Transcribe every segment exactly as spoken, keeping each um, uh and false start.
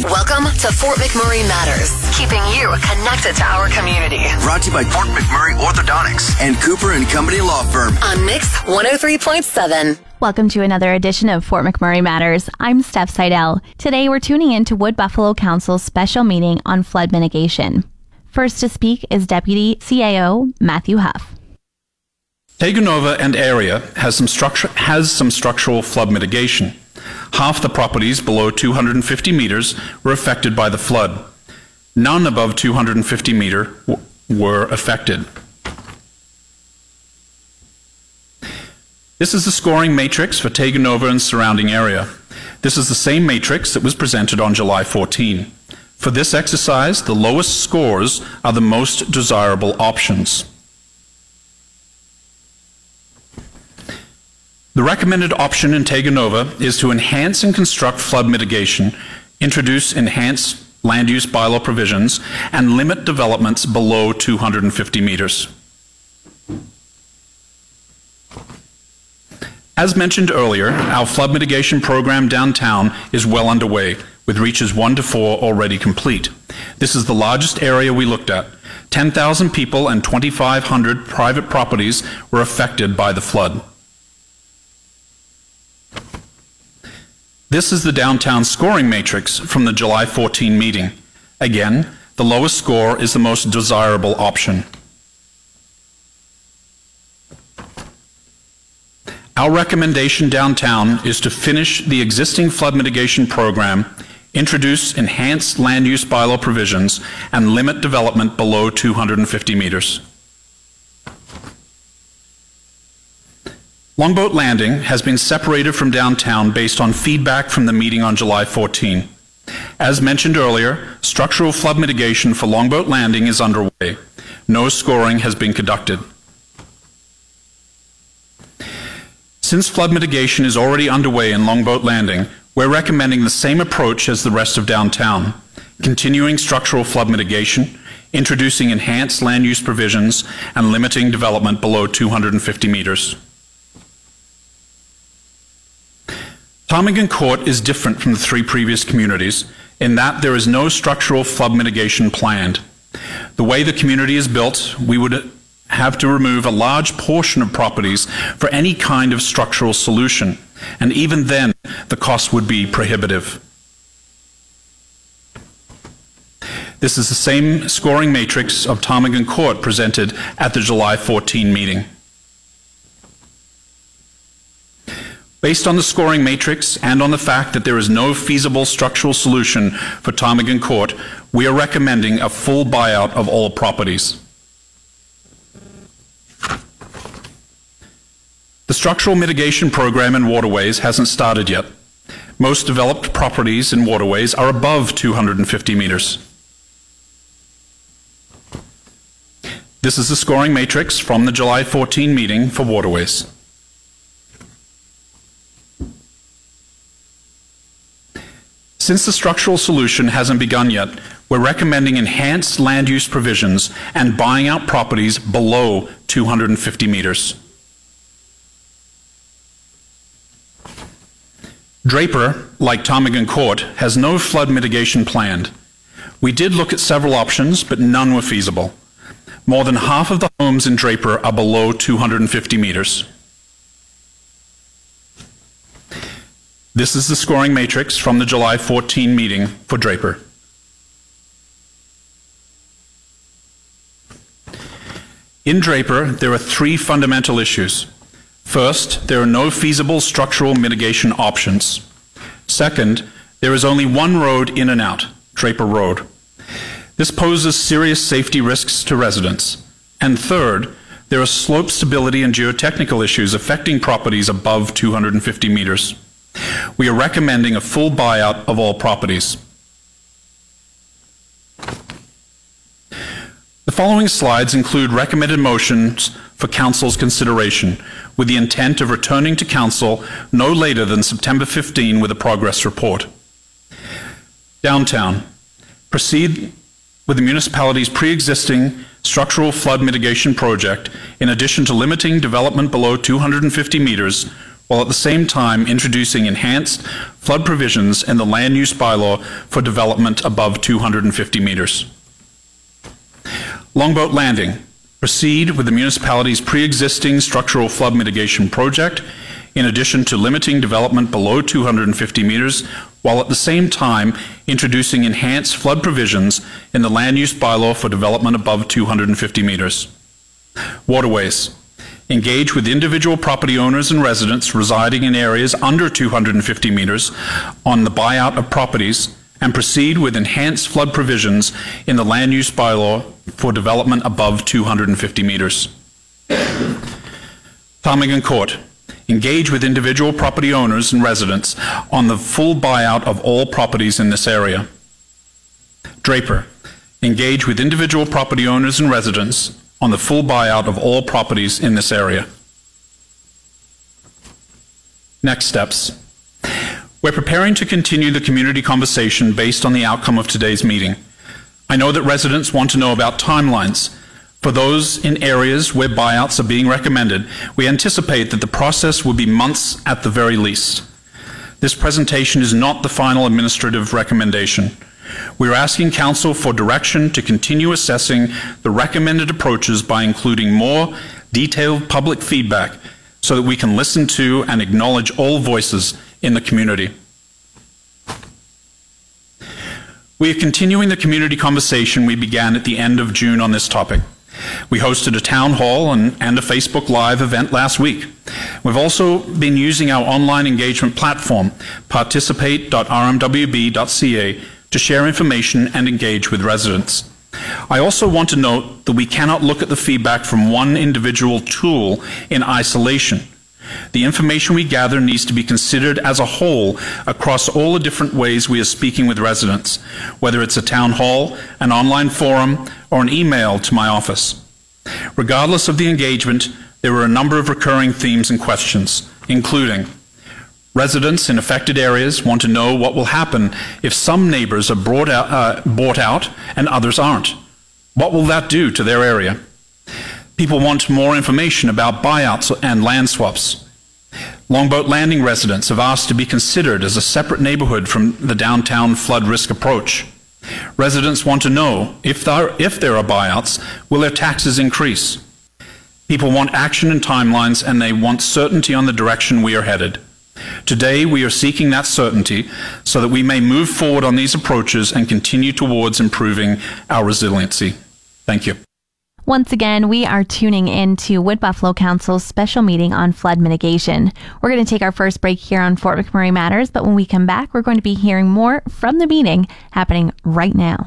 Welcome to Fort McMurray Matters, keeping you connected to our community. Brought to you by Fort McMurray Orthodontics and Cooper and Company Law Firm. On Mix one oh three point seven. Welcome to another edition of Fort McMurray Matters. I'm Steph Seidel. Today we're tuning in to Wood Buffalo Council's special meeting on flood mitigation. First to speak is Deputy C A O Matthew Huff. Taganova and area has some structure has some structural flood mitigation. Half the properties below two hundred fifty meters were affected by the flood. None above two hundred fifty meters w- were affected. This is the scoring matrix for Taganova and surrounding area. This is the same matrix that was presented on July fourteenth. For this exercise, the lowest scores are the most desirable options. The recommended option in Taganova is to enhance and construct flood mitigation, introduce enhanced land use bylaw provisions, and limit developments below two hundred fifty meters. As mentioned earlier, our flood mitigation program downtown is well underway, with reaches one to four already complete. This is the largest area we looked at. ten thousand people and twenty-five hundred private properties were affected by the flood. This is the downtown scoring matrix from the July fourteenth meeting. Again, the lowest score is the most desirable option. Our recommendation downtown is to finish the existing flood mitigation program, introduce enhanced land use bylaw provisions, and limit development below two hundred fifty meters. Longboat Landing has been separated from downtown based on feedback from the meeting on July fourteenth. As mentioned earlier, structural flood mitigation for Longboat Landing is underway. No scoring has been conducted. Since flood mitigation is already underway in Longboat Landing, we're recommending the same approach as the rest of downtown, continuing structural flood mitigation, introducing enhanced land use provisions, and limiting development below two hundred fifty meters. Ptarmigan Court is different from the three previous communities in that there is no structural flood mitigation planned. The way the community is built, we would have to remove a large portion of properties for any kind of structural solution, and even then, the cost would be prohibitive. This is the same scoring matrix of Ptarmigan Court presented at the July fourteenth meeting. Based on the scoring matrix and on the fact that there is no feasible structural solution for Ptarmigan Court, we are recommending a full buyout of all properties. The structural mitigation program in waterways hasn't started yet. Most developed properties in waterways are above two hundred fifty meters. This is the scoring matrix from the July fourteenth meeting for waterways. Since the structural solution hasn't begun yet, we're recommending enhanced land use provisions and buying out properties below two hundred fifty meters. Draper, like Ptarmigan Court, has no flood mitigation planned. We did look at several options, but none were feasible. More than half of the homes in Draper are below two hundred fifty meters. This is the scoring matrix from the July fourteenth meeting for Draper. In Draper, there are three fundamental issues. First, there are no feasible structural mitigation options. Second, there is only one road in and out, Draper Road. This poses serious safety risks to residents. And third, there are slope stability and geotechnical issues affecting properties above two hundred fifty meters. We are recommending a full buyout of all properties. The following slides include recommended motions for Council's consideration, with the intent of returning to Council no later than September fifteenth with a progress report. Downtown. Proceed with the municipality's pre-existing structural flood mitigation project, in addition to limiting development below two hundred fifty meters, while at the same time introducing enhanced flood provisions in the land use bylaw for development above two hundred fifty meters. Longboat Landing. Proceed with the municipality's pre-existing structural flood mitigation project, in addition to limiting development below two hundred fifty meters, while at the same time introducing enhanced flood provisions in the land use bylaw for development above two hundred fifty meters. Waterways. Engage with individual property owners and residents residing in areas under two hundred fifty meters on the buyout of properties, and proceed with enhanced flood provisions in the land use bylaw for development above two hundred fifty meters. Ptarmigan Court. Engage with individual property owners and residents on the full buyout of all properties in this area. Draper. Engage with individual property owners and residents on the full buyout of all properties in this area. Next steps. We're preparing to continue the community conversation based on the outcome of today's meeting. I know that residents want to know about timelines. For those in areas where buyouts are being recommended, we anticipate that the process will be months at the very least. This presentation is not the final administrative recommendation. We are asking Council for direction to continue assessing the recommended approaches by including more detailed public feedback so that we can listen to and acknowledge all voices in the community. We are continuing the community conversation we began at the end of June on this topic. We hosted a town hall and, and a Facebook Live event last week. We've also been using our online engagement platform, participate dot r m w b dot c a, to share information and engage with residents. I also want to note that we cannot look at the feedback from one individual tool in isolation. The information we gather needs to be considered as a whole across all the different ways we are speaking with residents, whether it's a town hall, an online forum, or an email to my office. Regardless of the engagement, there were a number of recurring themes and questions, including residents in affected areas want to know what will happen if some neighbors are brought out, uh, bought out and others aren't. What will that do to their area? People want more information about buyouts and land swaps. Longboat Landing residents have asked to be considered as a separate neighborhood from the downtown flood risk approach. Residents want to know if there, if there are buyouts, will their taxes increase? People want action and timelines, and they want certainty on the direction we are headed. Today, we are seeking that certainty so that we may move forward on these approaches and continue towards improving our resiliency. Thank you. Once again, we are tuning in to Wood Buffalo Council's special meeting on flood mitigation. We're going to take our first break here on Fort McMurray Matters, but when we come back, we're going to be hearing more from the meeting happening right now.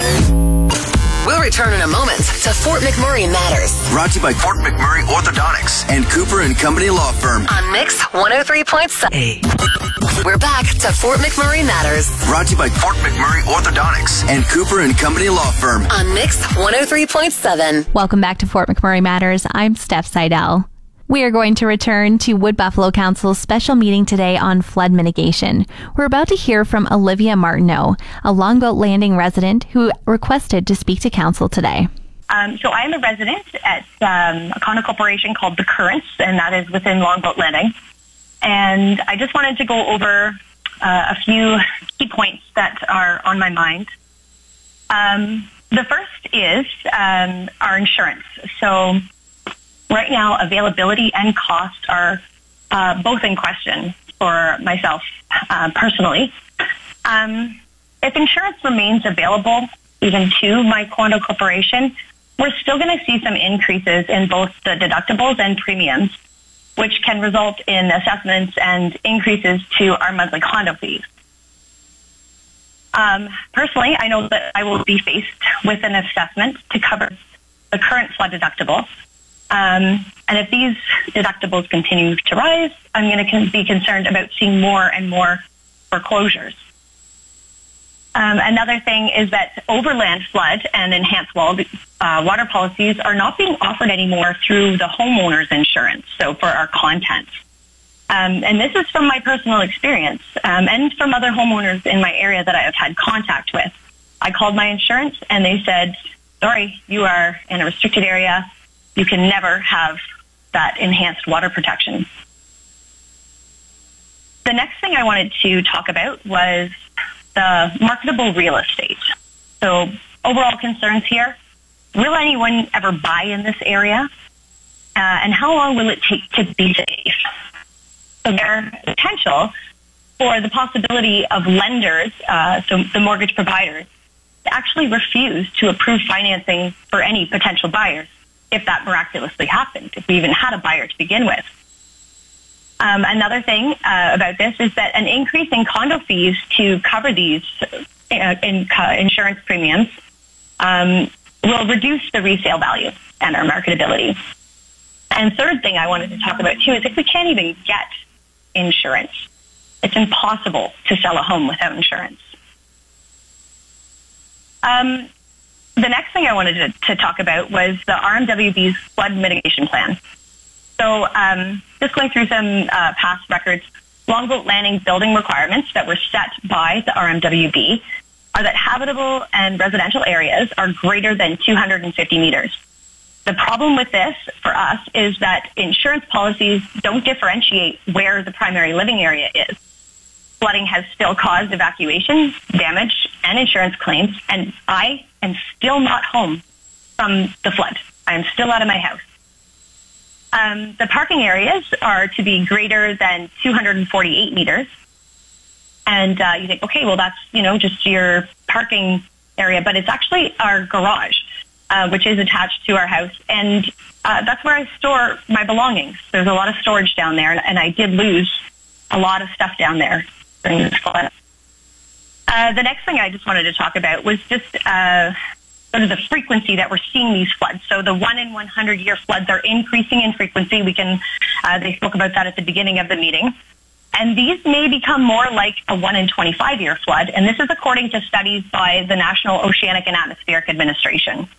We'll return in a moment to Fort McMurray Matters. Brought to you by Fort McMurray Orthodontics and Cooper and Company Law Firm. On Mix one oh three point seven. We're back to Fort McMurray Matters. Brought to you by Fort McMurray Orthodontics and Cooper and Company Law Firm. On Mix one oh three point seven. Welcome back to Fort McMurray Matters. I'm Steph Seidel. We are going to return to Wood Buffalo Council's special meeting today on flood mitigation. We're about to hear from Olivia Martineau, a Longboat Landing resident who requested to speak to Council today. Um, so I'm a resident at um, a condo corporation called The Currents, and that is within Longboat Landing. And I just wanted to go over uh, a few key points that are on my mind. Um, the first is um, our insurance. So right now, availability and cost are uh, both in question for myself uh, personally. Um, if insurance remains available, even to my condo corporation, we're still going to see some increases in both the deductibles and premiums, which can result in assessments and increases to our monthly condo fees. Um, personally, I know that I will be faced with an assessment to cover the current flood deductible. Um, and if these deductibles continue to rise, I'm going to be concerned about seeing more and more foreclosures. Um, another thing is that overland flood and enhanced wall, uh, water policies are not being offered anymore through the homeowner's insurance, so for our contents. Um, and this is from my personal experience um, and from other homeowners in my area that I have had contact with. I called my insurance and they said, sorry, you are in a restricted area. You can never have that enhanced water protection. the next thing I wanted to talk about was the marketable real estate. So overall concerns here, will anyone ever buy in this area? Uh, and how long will it take to be safe? So there's potential for the possibility of lenders, uh, so the mortgage providers, to actually refuse to approve financing for any potential buyers if that miraculously happened, if we even had a buyer to begin with. Um, another thing uh, about this is that an increase in condo fees to cover these uh, in, uh, insurance premiums um, will reduce the resale value and our marketability. And third thing I wanted to talk about too is if we can't even get insurance, it's impossible to sell a home without insurance. Um, the next thing I wanted to, to talk about was the R M W B's flood mitigation plan. So um, just going through some uh, past records, Longboat Landing building requirements that were set by the R M W B are that habitable and residential areas are greater than two hundred fifty meters. The problem with this for us is that insurance policies don't differentiate where the primary living area is. Flooding has still caused evacuation, damage, and insurance claims, and I am still not home from the flood. I am still out of my house. Um, the parking areas are to be greater than two hundred forty-eight meters. And uh, you think, okay, well, that's, you know, just your parking area, but it's actually our garage, uh, which is attached to our house. And uh, that's where I store my belongings. There's a lot of storage down there, and, and I did lose a lot of stuff down there during this flood. Uh, the next thing I just wanted to talk about was just uh, sort of the frequency that we're seeing these floods. So the one in one hundred year floods are increasing in frequency. We can, uh, they spoke about that at the beginning of the meeting. And these may become more like a one in twenty-five year flood. And this is according to studies by the National Oceanic and Atmospheric Administration.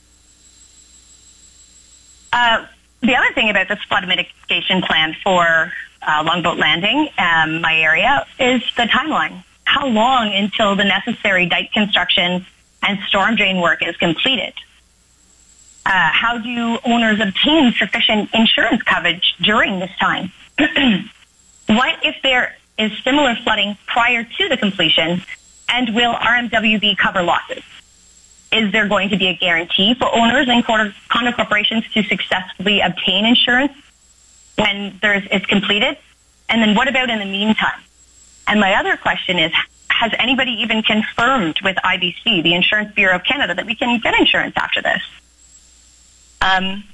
Uh, the other thing about this flood mitigation plan for uh, Longboat Landing, um, my area, is the timeline. How long until the necessary dike construction and storm drain work is completed? Uh, how do owners obtain sufficient insurance coverage during this time? What if there is similar flooding prior to the completion, and will R M W B cover losses? Is there going to be a guarantee for owners and condo corporations to successfully obtain insurance when there's, it's completed? And then what about in the meantime? And my other question is, has anybody even confirmed with I B C, the Insurance Bureau of Canada, that we can get insurance after this? Um,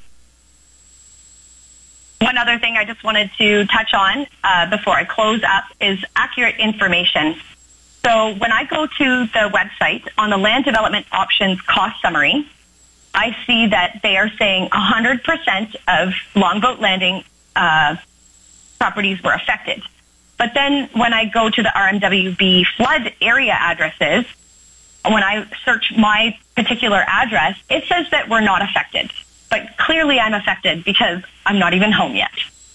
one other thing I just wanted to touch on uh, before I close up is accurate information. So when I go to the website on the Land Development Options Cost Summary, I see that they are saying one hundred percent of Longboat Landing uh, properties were affected. But then when I go to the R M W B flood area addresses, when I search my particular address, it says that we're not affected. But clearly I'm affected because I'm not even home yet.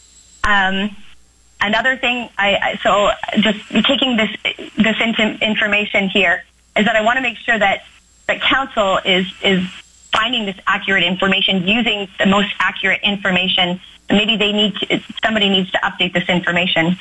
Um, another thing, I, I so just taking this this into information here is that I want to make sure that that council is is finding this accurate information, using the most accurate information. Maybe they need to, somebody needs to update this information.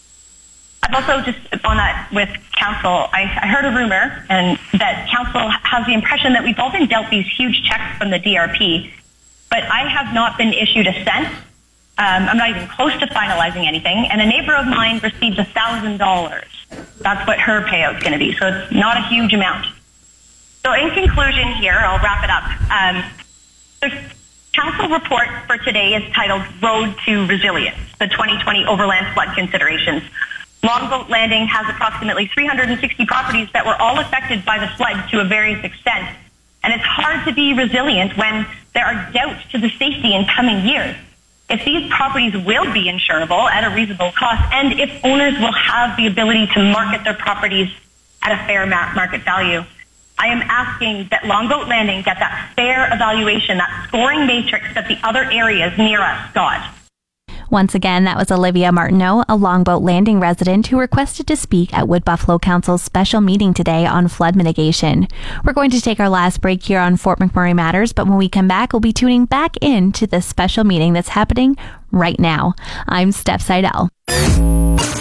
I've also just on that with council, I, I heard a rumor and that council has the impression that we've all been dealt these huge checks from the D R P, but I have not been issued a cent. Um, I'm not even close to finalizing anything, and a neighbor of mine received one thousand dollars. That's what her payout's going to be, so it's not a huge amount. So in conclusion here, I'll wrap it up. Um, the council report for today is titled Road to Resilience, the twenty twenty Overland Flood Considerations. Longboat Landing has approximately three hundred sixty properties that were all affected by the flood to a various extent. And it's hard to be resilient when there are doubts to the safety in coming years. If these properties will be insurable at a reasonable cost, and if owners will have the ability to market their properties at a fair market value, I am asking that Longboat Landing get that fair evaluation, that scoring matrix that the other areas near us got. Once again, that was Olivia Martineau, a Longboat Landing resident who requested to speak at Wood Buffalo Council's special meeting today on flood mitigation. We're going to take our last break here on Fort McMurray Matters, but when we come back, we'll be tuning back into this special meeting that's happening right now. I'm Steph Seidel. We'll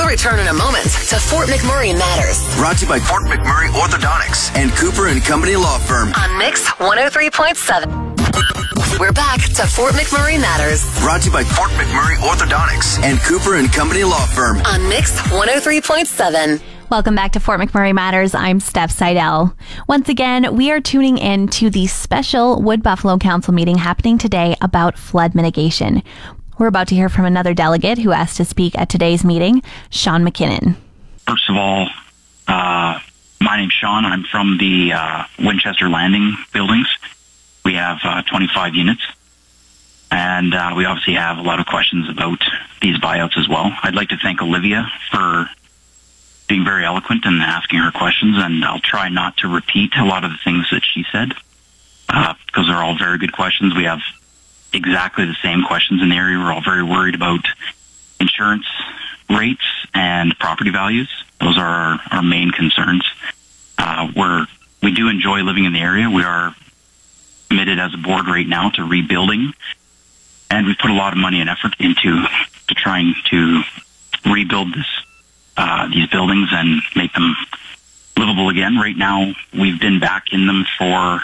return in a moment to Fort McMurray Matters Brought to you by Fort McMurray Orthodontics and Cooper and Company Law Firm. on Mix one oh three point seven. We're back to Fort McMurray Matters Brought to you by Fort McMurray Orthodontics and Cooper and Company Law Firm. on Mix one oh three point seven. Welcome back to Fort McMurray Matters. I'm Steph Seidel. Once again, we are tuning in to the special Wood Buffalo Council meeting happening today about flood mitigation. We're about to hear from another delegate who asked to speak at today's meeting, Sean McKinnon. First of all, uh, my name's Sean. I'm from the uh, Winchester Landing buildings. We have uh, twenty-five units, and uh, we obviously have a lot of questions about these buyouts as well. I'd like to thank Olivia for being very eloquent and asking her questions, and I'll try not to repeat a lot of the things that she said, uh, because they're all very good questions. We have exactly the same questions in the area. We're all very worried about insurance rates and property values. Those are our, our main concerns. Uh, we're, we do enjoy living in the area. We are committed as a board right now to rebuilding, and we've put a lot of money and effort into to trying to rebuild this uh, these buildings and make them livable again. Right now, we've been back in them for uh,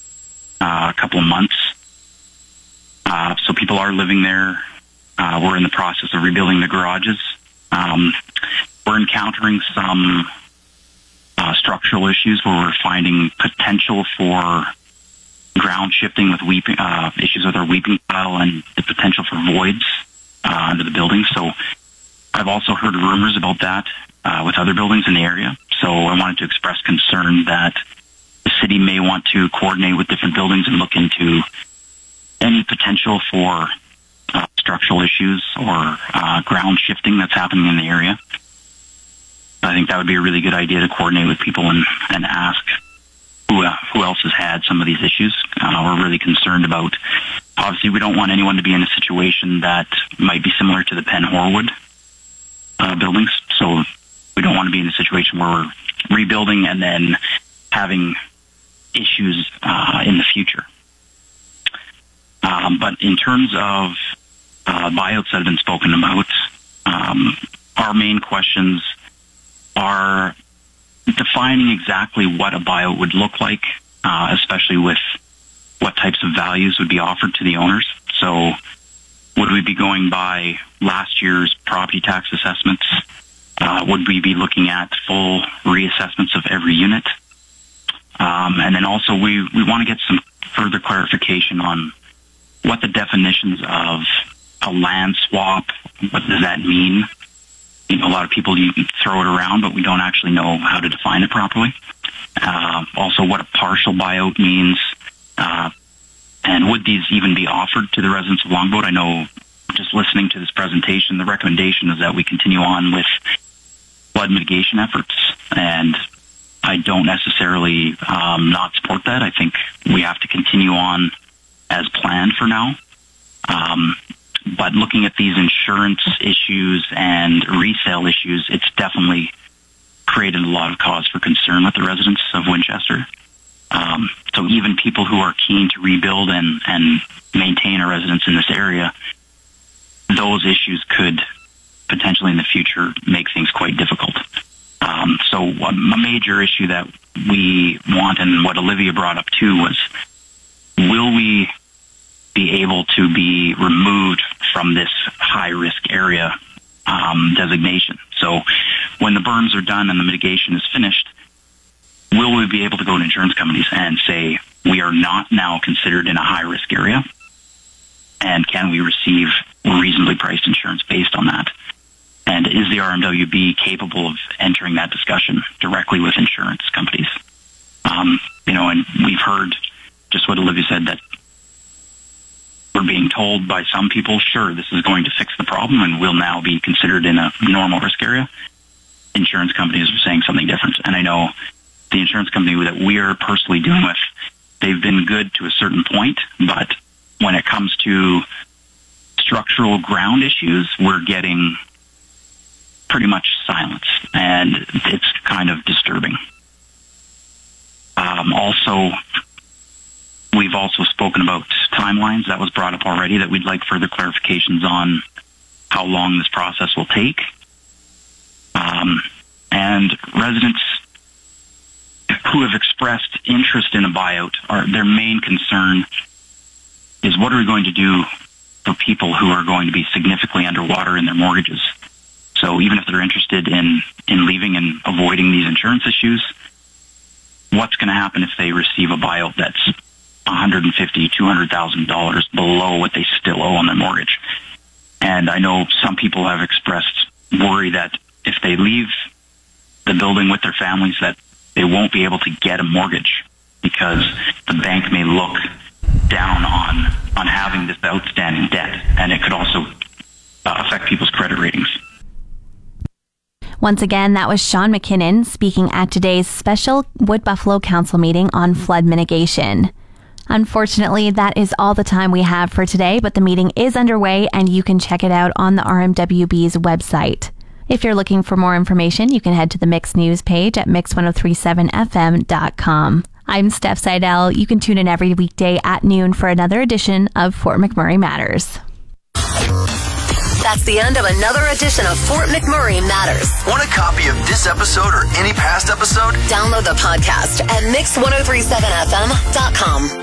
a couple of months, uh, so people are living there. Uh, we're in the process of rebuilding the garages. Um, we're encountering some uh, structural issues where we're finding potential for ground shifting with weeping, uh, issues with our weeping tile and the potential for voids uh, under the building. So I've also heard rumors about that uh, with other buildings in the area. So I wanted to express concern that the city may want to coordinate with different buildings and look into any potential for uh, structural issues or uh, ground shifting that's happening in the area. I think that would be a really good idea to coordinate with people and, and ask who, uh, who else has had some of these issues. Uh, we're really concerned about, obviously we don't want anyone to be in a situation that might be similar to the Penn Horwood uh, buildings. So we don't want to be in a situation where we're rebuilding and then having issues uh, in the future. Um, but in terms of uh, buyouts that have been spoken about, um, our main questions are defining exactly what a buyout would look like, uh, especially with what types of values would be offered to the owners. So would we be going by last year's property tax assessments? Uh, would we be looking at full reassessments of every unit? Um, and then also we, we want to get some further clarification on what the definitions of a land swap, what does that mean? You know, a lot of people you can throw it around, but we don't actually know how to define it properly. Uh, also, what a partial buyout means, uh, and would these even be offered to the residents of Longboat? I know, just listening to this presentation, the recommendation is that we continue on with flood mitigation efforts, and I don't necessarily um, not support that. I think we have to continue on as planned for now. Um, But looking at these insurance issues and resale issues, it's definitely created a lot of cause for concern with the residents of Winchester. Um, so even people who are keen to rebuild and, and maintain a residence in this area, those issues could potentially in the future make things quite difficult. Um, so a major issue that we want, and what Olivia brought up too, was will we be able to be removed from this high-risk area um, designation? So when the berms are done and the mitigation is finished, will we be able to go to insurance companies and say, we are not now considered in a high-risk area, and can we receive reasonably priced insurance based on that? And is the R M W B capable of entering that discussion directly with insurance companies? Um, you know, and we've heard just what Olivia said, that we're being told by some people, sure, this is going to fix the problem and we'll now be considered in a normal risk area. Insurance companies are saying something different. And I know the insurance company that we are personally dealing with, they've been good to a certain point, but when it comes to structural ground issues, we're getting pretty much silence, and it's kind of disturbing. Um, also, we've also spoken about timelines. That was brought up already, that we'd like further clarifications on how long this process will take. Um, and residents who have expressed interest in a buyout, are their main concern is what are we going to do for people who are going to be significantly underwater in their mortgages. So even if they're interested in, in leaving and avoiding these insurance issues, what's going to happen if they receive a buyout that's one hundred fifty thousand dollars, two hundred thousand dollars below what they still owe on their mortgage? And I know some people have expressed worry that if they leave the building with their families, that they won't be able to get a mortgage because the bank may look down on on having this outstanding debt, and it could also uh, affect people's credit ratings. Once again, that was Sean McKinnon speaking at today's special Wood Buffalo Council meeting on flood mitigation. Unfortunately, that is all the time we have for today, but the meeting is underway and you can check it out on the R M W B's website. If you're looking for more information, you can head to the Mix News page at mix ten thirty-seven f m dot com. I'm Steph Seidel. You can tune in every weekday at noon for another edition of Fort McMurray Matters. That's the end of another edition of Fort McMurray Matters. Want a copy of this episode or any past episode? Download the podcast at mix ten thirty-seven f m dot com.